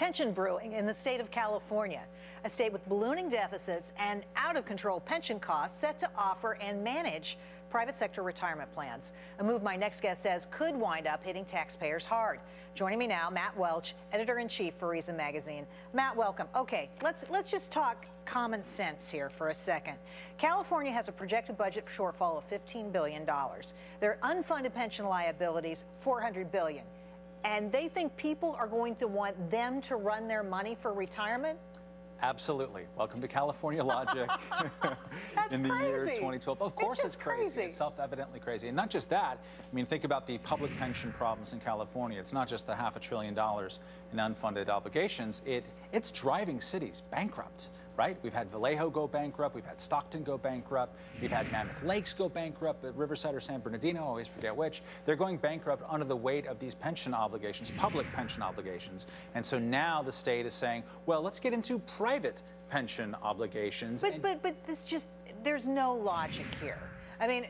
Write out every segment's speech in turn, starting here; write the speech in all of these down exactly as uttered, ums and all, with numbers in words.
Tension brewing in the state of California, a state with ballooning deficits and out-of-control pension costs set to offer and manage private sector retirement plans. A move my next guest says could wind up hitting taxpayers hard. Joining me now, Matt Welch, editor-in-chief for Reason Magazine. Matt, welcome. Okay, let's let's just talk common sense here for a second. California has a projected budget shortfall of fifteen billion dollars. Their unfunded pension liabilities, four hundred billion dollars. And they think people are going to want them to run their money for retirement? Absolutely. Welcome to California Logic in the crazy. year twenty twelve. Of course it's, it's crazy. crazy. It's self-evidently crazy. And not just that. I mean, think about the public pension problems in California. It's not just the half a trillion dollars in unfunded obligations. It It's driving cities bankrupt, right? We've had Vallejo go bankrupt. We've had Stockton go bankrupt. We've had Mammoth Lakes go bankrupt at Riverside or San Bernardino. I always forget which. They're going bankrupt under the weight of these pension obligations, public pension obligations. And so now the state is saying, well, let's get into private pension obligations. But, but, but this just, there's no logic here. I mean,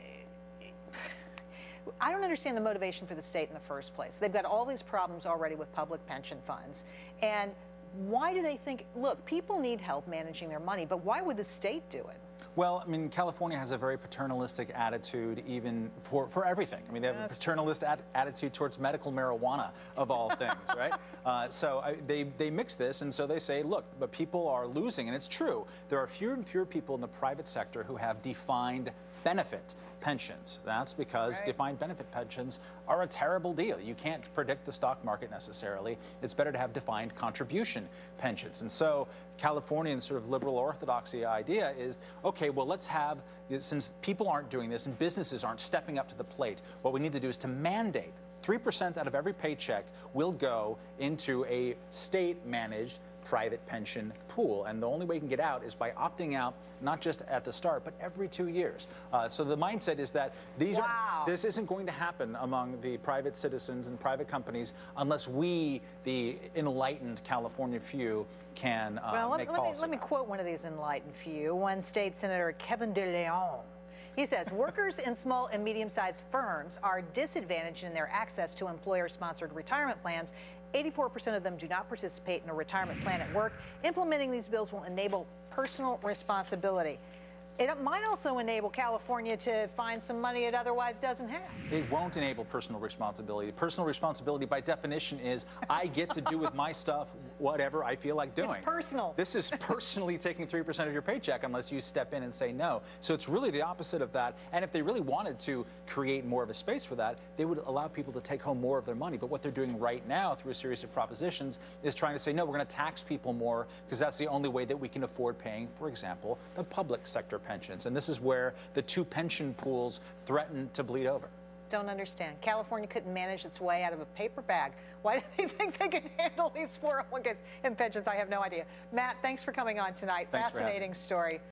I don't understand the motivation for the state in the first place. They've got all these problems already with public pension funds. And why do they think, look, people need help managing their money, but why would the state do it? Well, I mean, California has a very paternalistic attitude even for, for everything. I mean, they have That's a paternalist at, attitude towards medical marijuana, of all things, right? Uh, so I, they, they mix this, and so they say, look, but people are losing, and it's true. There are fewer and fewer people in the private sector who have defined benefit pensions. That's because right. defined benefit pensions are a terrible deal. You can't predict the stock market necessarily. It's better to have defined contribution pensions. And so Californian sort of liberal orthodoxy idea is, okay, well, let's have, since people aren't doing this and businesses aren't stepping up to the plate, what we need to do is to mandate three percent out of every paycheck will go into a state-managed private pension pool, and the only way you can get out is by opting out, not just at the start, but every two years. Uh, so the mindset is that these wow. are, this isn't going to happen among the private citizens and private companies unless we, the enlightened California few, can uh, well, let, make let policy. Me, let me quote one of these enlightened few, one state senator, Kevin De Leon. He says, workers in small and medium-sized firms are disadvantaged in their access to employer-sponsored retirement plans. eighty-four percent of them do not participate in a retirement plan at work. Implementing these bills will enable personal responsibility. It might also enable California to find some money it otherwise doesn't have. It won't enable personal responsibility. Personal responsibility, by definition, is I get to do with my stuff whatever I feel like doing. It's personal. This is personally taking three percent of your paycheck unless you step in and say no. So it's really the opposite of that. And if they really wanted to create more of a space for that, they would allow people to take home more of their money. But what they're doing right now through a series of propositions is trying to say, no, we're going to tax people more because that's the only way that we can afford paying, for example, the public sector pensions. And this is where the two pension pools threaten to bleed over. Don't understand. California couldn't manage its way out of a paper bag. Why do they think they can handle these four oh one Ks and pensions? I have no idea. Matt, thanks for coming on tonight. Thanks Fascinating story.